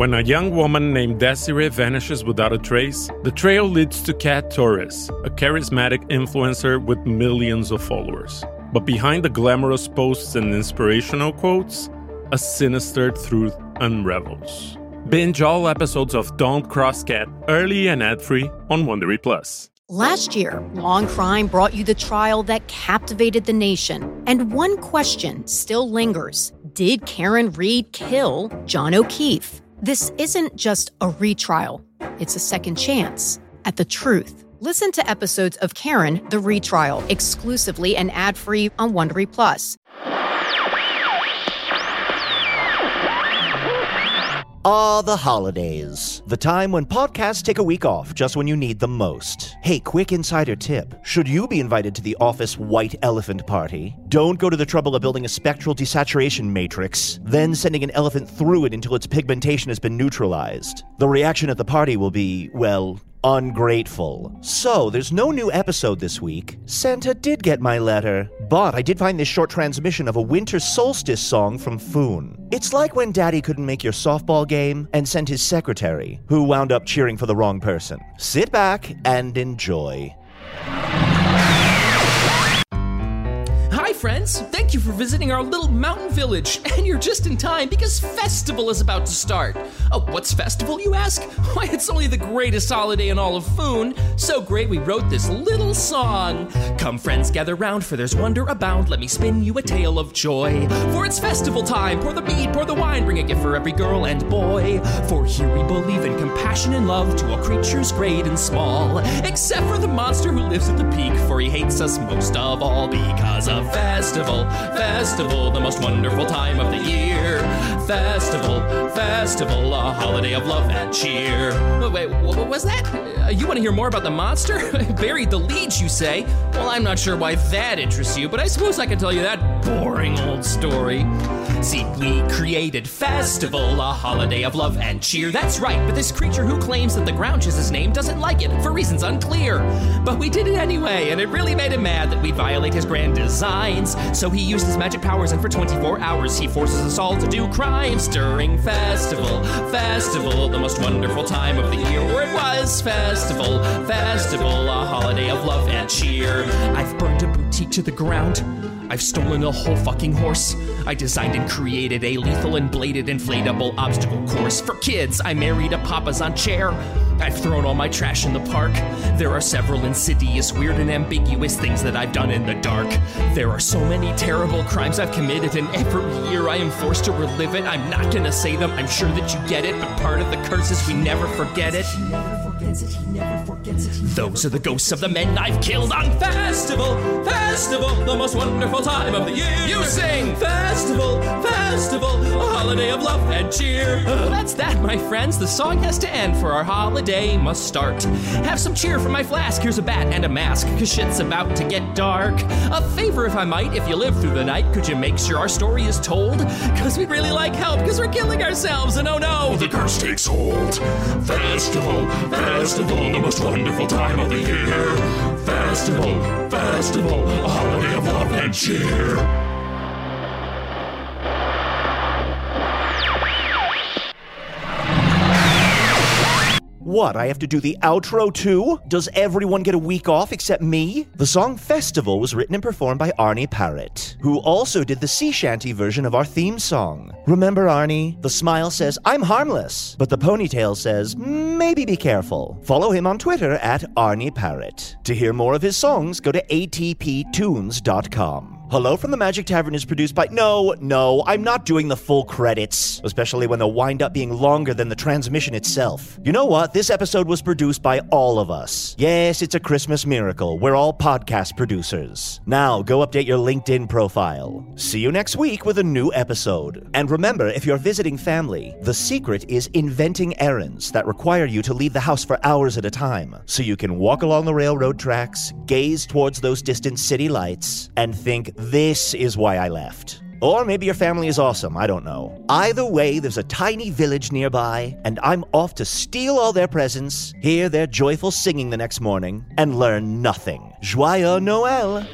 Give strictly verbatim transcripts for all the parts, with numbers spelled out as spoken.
When a young woman named Desiree vanishes without a trace, the trail leads to Kat Torres, a charismatic influencer with millions of followers. But behind the glamorous posts and inspirational quotes, a sinister truth unravels. Binge all episodes of Don't Cross Kat early and ad-free on Wondery Plus. Last year, Law and Crime brought you the trial that captivated the nation. And one question still lingers. Did Karen Read kill John O'Keefe? This isn't just a retrial. It's a second chance at the truth. Listen to episodes of Karen, the Retrial, exclusively and ad-free on Wondery Plus. Ah, the holidays. The time when podcasts take a week off just when you need them most. Hey, quick insider tip. Should you be invited to the office white elephant party, don't go to the trouble of building a spectral desaturation matrix, then sending an elephant through it until its pigmentation has been neutralized. The reaction at the party will be, well, ungrateful. So, there's no new episode this week. Santa did get my letter, but I did find this short transmission of a winter solstice song from Foon. It's like when Daddy couldn't make your softball game and sent his secretary, who wound up cheering for the wrong person. Sit back and enjoy. Hi friends, thank you for visiting our little mountain village, and you're just in time because Festival is about to start. Oh, what's Festival, you ask? Why, it's only the greatest holiday in all of Foon. So great we wrote this little song. Come friends, gather round, for there's wonder abound. Let me spin you a tale of joy. For it's festival time, pour the mead, pour the wine, bring a gift for every girl and boy. For here we believe in compassion and love to all creatures great and small. Except for the monster who lives at the peak, for he hates us most of all because of Festival, festival, the most wonderful time of the year. Festival, festival, a holiday of love and cheer. Wait, what was that? Uh, you want to hear more about the monster? Buried the lead, you say? Well, I'm not sure why that interests you, but I suppose I can tell you that boring old story. See, we created Festival, a holiday of love and cheer. That's right, but this creature who claims that the Grouch is his name doesn't like it, for reasons unclear. But we did it anyway, and it really made him mad that we violate his grand designs. So he used his magic powers, and for twenty-four hours he forces us all to do crimes during Festival. Festival, the most wonderful time of the year. Or it was Festival, Festival, a holiday of love and cheer. I've burned a boutique to the ground. I've stolen a whole fucking horse. I designed and created a lethal and bladed inflatable obstacle course. For kids, I married a Papazon chair. I've thrown all my trash in the park. There are several insidious, weird, and ambiguous things that I've done in the dark. There are so many terrible crimes I've committed, and every year I am forced to relive it. I'm not gonna say them, I'm sure that you get it, but part of the curse is we never forget it. He never forgets it, he never forgets it. Those are the ghosts of the men I've killed on Festival, Festival, the most wonderful time of the year. You sing Festival, Festival, a holiday of love and cheer. Well, that's that, my friends. The song has to end, for our holiday must start. Have some cheer from my flask. Here's a bat and a mask, cause shit's about to get dark. A favor, if I might, if you live through the night, could you make sure our story is told? Cause we'd really like help, cause we're killing ourselves, and oh no, the curse takes hold. Festival, Festival, the most wonderful time of the year. Festival, Festival, a holiday of love and cheer. What, I have to do the outro too? Does everyone get a week off except me? The song Festival was written and performed by Arnie Parrott, who also did the sea shanty version of our theme song. Remember Arnie? The smile says, I'm harmless, but the ponytail says, maybe be careful. Follow him on Twitter at Arnie Parrott. To hear more of his songs, go to A T P tunes dot com. Hello from the Magic Tavern is produced by... No, no, I'm not doing the full credits, especially when they'll wind up being longer than the transmission itself. You know what? This episode was produced by all of us. Yes, it's a Christmas miracle. We're all podcast producers. Now, go update your LinkedIn profile. See you next week with a new episode. And remember, if you're visiting family, the secret is inventing errands that require you to leave the house for hours at a time, so you can walk along the railroad tracks, gaze towards those distant city lights, and think, this is why I left. Or maybe your family is awesome, I don't know. Either way, there's a tiny village nearby, and I'm off to steal all their presents, hear their joyful singing the next morning, and learn nothing. Joyeux Noël!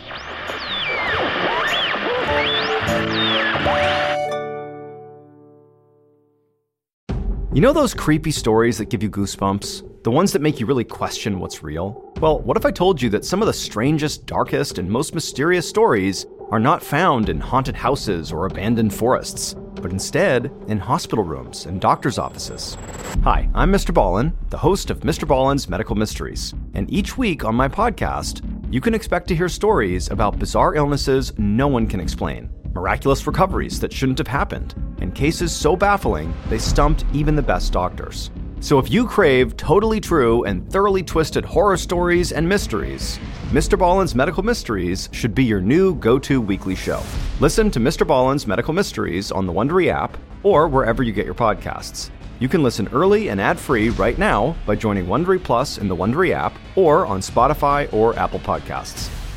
You know those creepy stories that give you goosebumps? The ones that make you really question what's real? Well, what if I told you that some of the strangest, darkest, and most mysterious stories are not found in haunted houses or abandoned forests, but instead in hospital rooms and doctors' offices? Hi, I'm Mister Ballin, the host of Mister Ballin's Medical Mysteries, and each week on my podcast, you can expect to hear stories about bizarre illnesses no one can explain, miraculous recoveries that shouldn't have happened, and cases so baffling they stumped even the best doctors. So if you crave totally true and thoroughly twisted horror stories and mysteries, Mister Ballin's Medical Mysteries should be your new go-to weekly show. Listen to Mister Ballin's Medical Mysteries on the Wondery app or wherever you get your podcasts. You can listen early and ad-free right now by joining Wondery Plus in the Wondery app or on Spotify or Apple Podcasts.